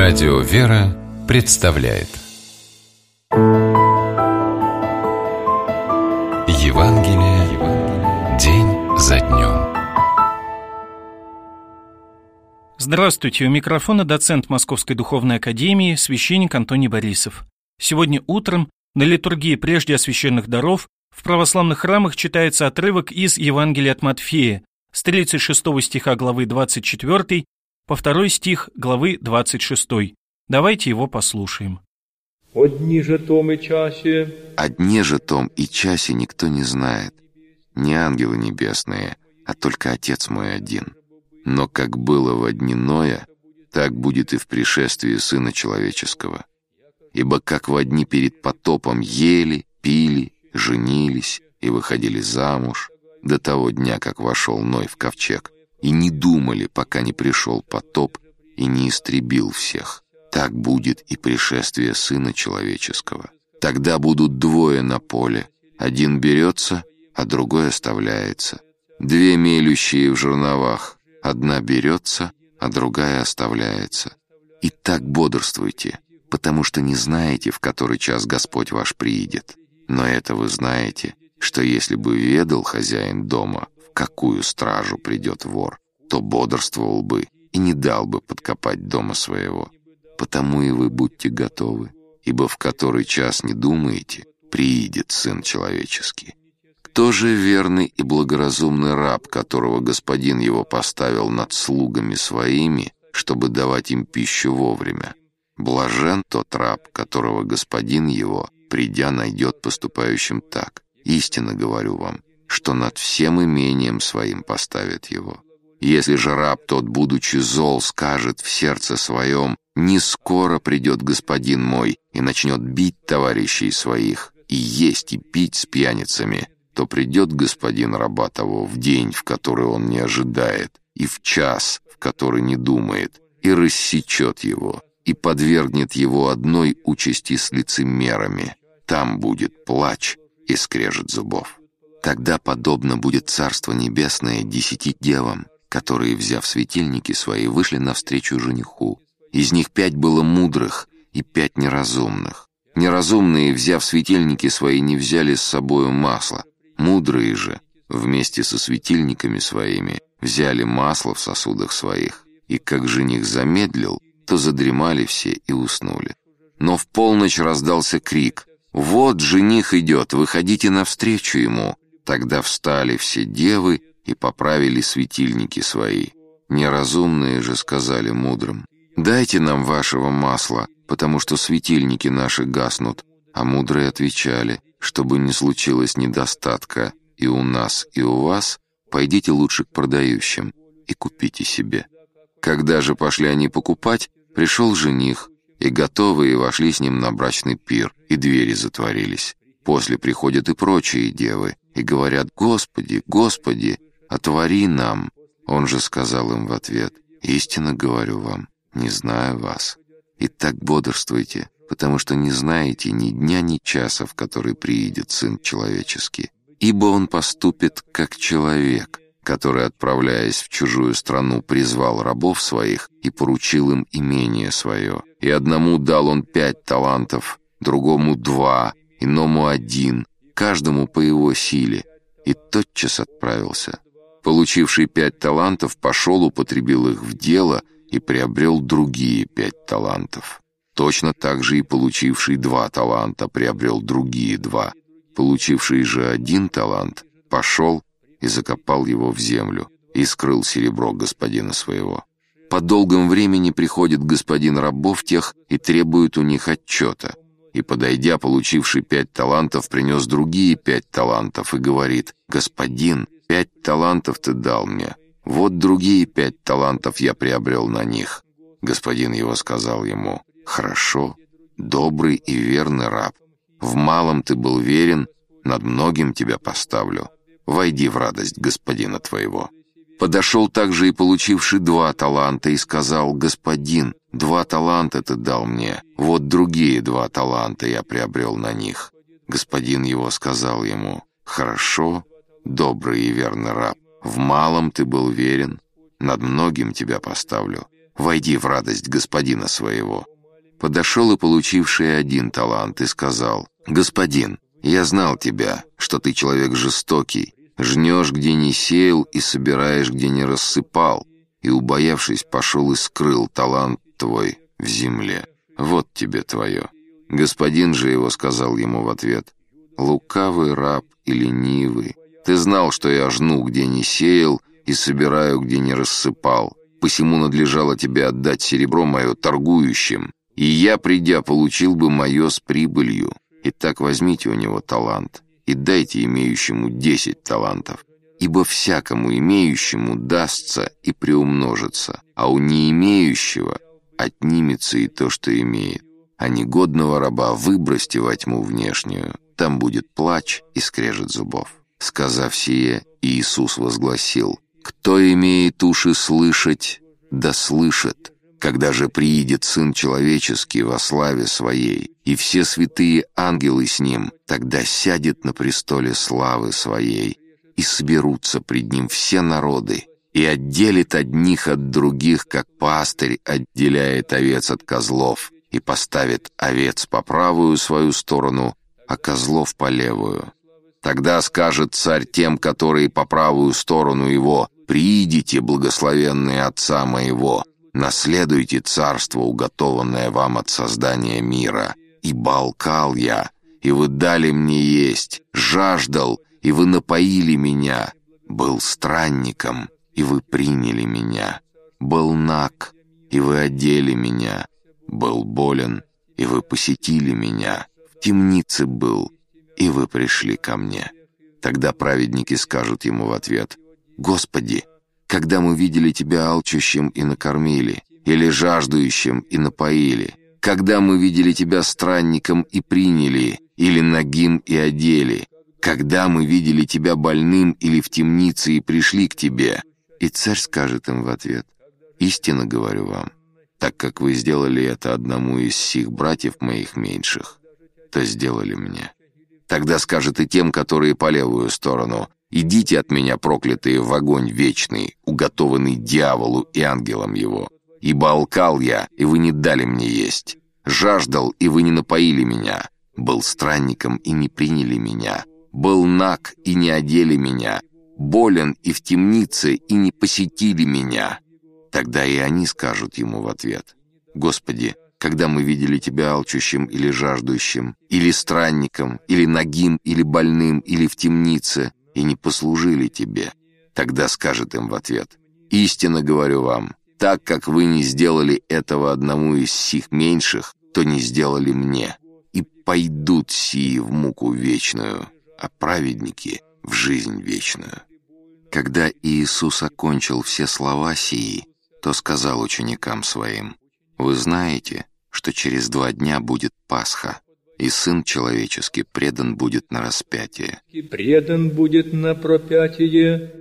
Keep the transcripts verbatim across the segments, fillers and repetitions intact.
Радио «Вера» представляет Евангелие день за днем. Здравствуйте, у микрофона доцент Московской Духовной Академии, священник Антоний Борисов. Сегодня утром на литургии прежде освященных даров в православных храмах читается отрывок из Евангелия от Матфея с тридцать шестого стиха главы двадцать четвёртой по второй стих главы двадцать шестой. Давайте его послушаем. «О дни же том и часе...» О дне же том и часе никто не знает, не ангелы небесные, а только Отец мой один. Но как было во дни Ноя, так будет и в пришествии Сына Человеческого. Ибо как во дни перед потопом ели, пили, женились и выходили замуж, до того дня, как вошел Ной в ковчег, и не думали, пока не пришел потоп и не истребил всех, так будет и пришествие Сына Человеческого. Тогда будут двое на поле, один берется, а другой оставляется. Две мелющие в жерновах, одна берется, а другая оставляется. И так бодрствуйте, потому что не знаете, в который час Господь ваш приидет. Но это вы знаете, что если бы ведал хозяин дома, в какую стражу придет вор, то бодрствовал бы и не дал бы подкопать дома своего. Потому и вы будьте готовы, ибо в который час не думаете, приидет Сын Человеческий. Кто же верный и благоразумный раб, которого господин его поставил над слугами своими, чтобы давать им пищу вовремя? Блажен тот раб, которого господин его, придя, найдет поступающим так. Истинно говорю вам, что над всем имением своим поставит его. Если же раб тот, будучи зол, скажет в сердце своем: «Не скоро придет господин мой», и начнет бить товарищей своих, и есть и пить с пьяницами, то придет господин раба того в день, в который он не ожидает, и в час, в который не думает, и рассечет его, и подвергнет его одной участи с лицемерами. Там будет плач и скрежет зубов. Тогда подобно будет Царство Небесное десяти девам, которые, взяв светильники свои, вышли навстречу жениху. Из них пять было мудрых и пять неразумных. Неразумные, взяв светильники свои, не взяли с собою масла. Мудрые же, вместе со светильниками своими, взяли масло в сосудах своих. И как жених замедлил, то задремали все и уснули. Но в полночь раздался крик: «Вот жених идет, выходите навстречу ему!» Тогда встали все девы и поправили светильники свои. Неразумные же сказали мудрым: «Дайте нам вашего масла, потому что светильники наши гаснут». А мудрые отвечали: «Чтобы не случилось недостатка и у нас, и у вас, пойдите лучше к продающим и купите себе». Когда же пошли они покупать, пришел жених, и готовые вошли с ним на брачный пир, и двери затворились. После приходят и прочие девы, и говорят: «Господи, Господи, отвори нам». Он же сказал им в ответ: «Истинно говорю вам, не знаю вас. Итак бодрствуйте, потому что не знаете ни дня, ни часа, в который приидет Сын Человеческий. Ибо он поступит как человек, который, отправляясь в чужую страну, призвал рабов своих и поручил им имение свое. И одному дал он пять талантов, другому два, иному один, каждому по его силе, и тотчас отправился. Получивший пять талантов пошел, употребил их в дело и приобрел другие пять талантов. Точно так же и получивший два таланта приобрел другие два. Получивший же один талант пошел и закопал его в землю, и скрыл серебро господина своего. По долгом времени приходит господин рабов тех и требует у них отчета. И, подойдя, получивший пять талантов, принес другие пять талантов и говорит: «Господин, пять талантов ты дал мне, вот другие пять талантов я приобрел на них». Господин его сказал ему: «Хорошо, добрый и верный раб, в малом ты был верен, над многим тебя поставлю. Войди в радость господина твоего». Подошел также и получивший два таланта и сказал: «Господин, два таланта ты дал мне, вот другие два таланта я приобрел на них». Господин его сказал ему: «Хорошо, добрый и верный раб, в малом ты был верен, над многим тебя поставлю. войди в радость господина своего». Подошел и получивший один талант и сказал: «Господин, я знал тебя, что ты человек жестокий, жнешь, где не сеял, и собираешь, где не рассыпал, и, убоявшись, пошел и скрыл талант твой в земле. Вот тебе твое». Господин же его сказал ему в ответ: «Лукавый раб и ленивый, ты знал, что я жну, где не сеял, и собираю, где не рассыпал. Посему надлежало тебе отдать серебро мое торгующим, и я, придя, получил бы мое с прибылью. Итак, возьмите у него талант и дайте имеющему десять талантов. Ибо всякому имеющему дастся и приумножится, а у не имеющего отнимется и то, что имеет. А негодного раба выбросьте во тьму внешнюю, там будет плач и скрежет зубов». Сказав сие, Иисус возгласил: «Кто имеет уши слышать, да слышит. Когда же приидет Сын Человеческий во славе Своей, и все святые ангелы с Ним, тогда сядет на престоле славы Своей, и соберутся пред Ним все народы, и отделит одних от других, как пастырь отделяет овец от козлов, и поставит овец по правую свою сторону, а козлов по левую. Тогда скажет царь тем, которые по правую сторону его: приидите, благословенные Отца моего, наследуйте царство, уготованное вам от создания мира. Ибо алкал я, и вы дали мне есть, жаждал, и вы напоили меня, был странником, и вы приняли меня, был наг, и вы одели меня, был болен, и вы посетили меня, в темнице был, и вы пришли ко мне». Тогда праведники скажут ему в ответ: «Господи, когда мы видели тебя алчущим и накормили, или жаждущим и напоили? Когда мы видели тебя странником и приняли, или нагим и одели? Когда мы видели тебя больным или в темнице и пришли к тебе?» И царь скажет им в ответ: «Истинно говорю вам, так как вы сделали это одному из сих братьев моих меньших, то сделали мне». Тогда скажет и тем, которые по левую сторону: «Идите от меня, проклятые, в огонь вечный, уготованный дьяволу и ангелам его. Ибо алкал я, и вы не дали мне есть, жаждал, и вы не напоили меня, был странником, и не приняли меня, был наг, и не одели меня, болен, и в темнице, и не посетили меня». Тогда и они скажут ему в ответ: «Господи, когда мы видели тебя алчущим или жаждущим, или странником, или нагим, или больным, или в темнице, и не послужили тебе?» Тогда скажет им в ответ: «Истинно говорю вам, так как вы не сделали этого одному из сих меньших, то не сделали мне. И пойдут сии в муку вечную, а праведники — в жизнь вечную». Когда Иисус окончил все слова сии, то сказал ученикам своим: «Вы знаете, что через два дня будет Пасха, и Сын Человеческий предан будет на распятие». «И предан будет на пропятие».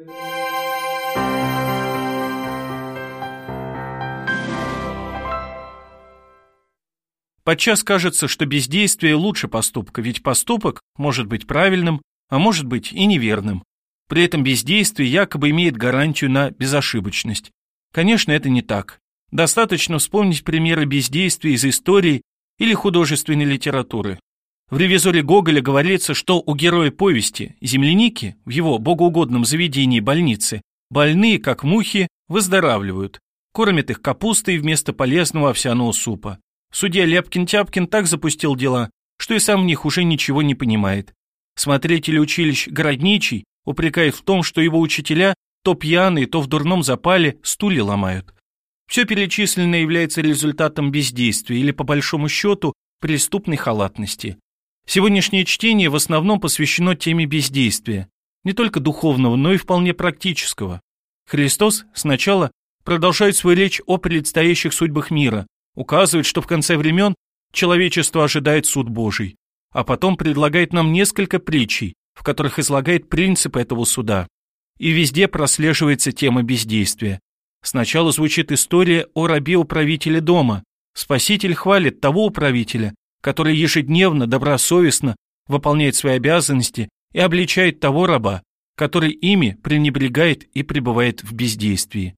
Подчас кажется, что бездействие лучше поступка, ведь поступок может быть правильным, а может быть и неверным. При этом бездействие якобы имеет гарантию на безошибочность. Конечно, это не так. Достаточно вспомнить примеры бездействия из истории или художественной литературы. В «Ревизоре» Гоголя говорится, что у героя повести земляники в его богоугодном заведении больницы больные, как мухи, выздоравливают, кормят их капустой вместо полезного овсяного супа. Судья Ляпкин-Тяпкин так запустил дела, что и сам в них уже ничего не понимает. Смотритель училищ Городничий упрекает в том, что его учителя то пьяные, то в дурном запале стулья ломают. Все перечисленное является результатом бездействия или, по большому счету, преступной халатности. Сегодняшнее чтение в основном посвящено теме бездействия, не только духовного, но и вполне практического. Христос сначала продолжает свою речь о предстоящих судьбах мира, указывает, что в конце времен человечество ожидает суд Божий, а потом предлагает нам несколько притчей, в которых излагает принципы этого суда. И везде прослеживается тема бездействия. Сначала звучит история о рабе-управителе дома. Спаситель хвалит того управителя, который ежедневно, добросовестно выполняет свои обязанности, и обличает того раба, который ими пренебрегает и пребывает в бездействии.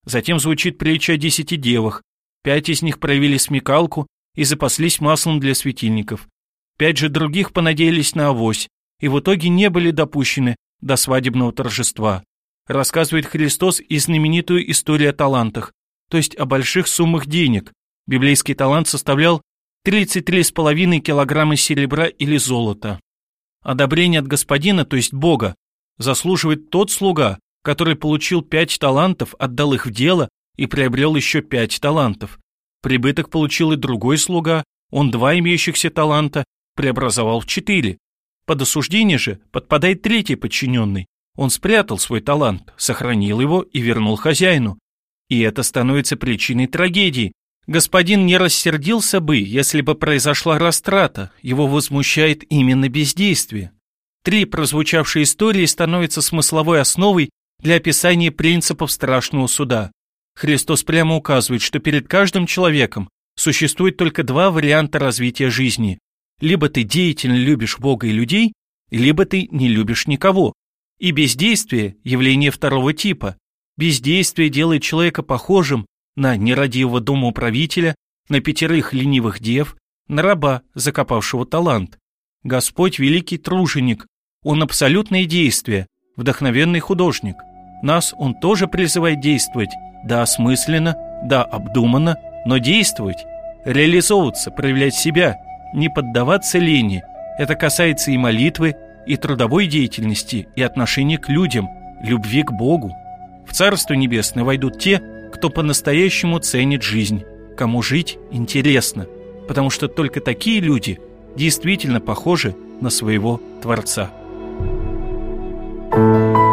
Затем звучит притча о десяти девах. Пять из них проявили смекалку и запаслись маслом для светильников. Пять же других понадеялись на авось и в итоге не были допущены до свадебного торжества. Рассказывает Христос и знаменитую историю о талантах, то есть о больших суммах денег. Библейский талант составлял тридцать три с половиной килограмма серебра или золота. Одобрение от Господина, то есть Бога, заслуживает тот слуга, который получил пять талантов, отдал их в дело и приобрел еще пять талантов. Прибыток получил и другой слуга, он два имеющихся таланта преобразовал в четыре. Под осуждение же подпадает третий подчиненный. Он спрятал свой талант, сохранил его и вернул хозяину. И это становится причиной трагедии. Господин не рассердился бы, если бы произошла растрата, его возмущает именно бездействие. Три прозвучавшие истории становятся смысловой основой для описания принципов страшного суда. Христос прямо указывает, что перед каждым человеком существует только два варианта развития жизни. Либо ты деятельно любишь Бога и людей, либо ты не любишь никого. И бездействие – явление второго типа. Бездействие делает человека похожим на нерадивого домоуправителя, на пятерых ленивых дев, на раба, закопавшего талант. Господь – великий труженик, Он абсолютное действие, вдохновенный художник. Нас Он тоже призывает действовать, да осмысленно, да обдуманно, но действовать, реализовываться, проявлять себя, не поддаваться лени. Это касается и молитвы, и трудовой деятельности, и отношения к людям, любви к Богу. В Царство Небесное войдут те, кто по-настоящему ценит жизнь, кому жить интересно, потому что только такие люди действительно похожи на своего Творца. Thank you.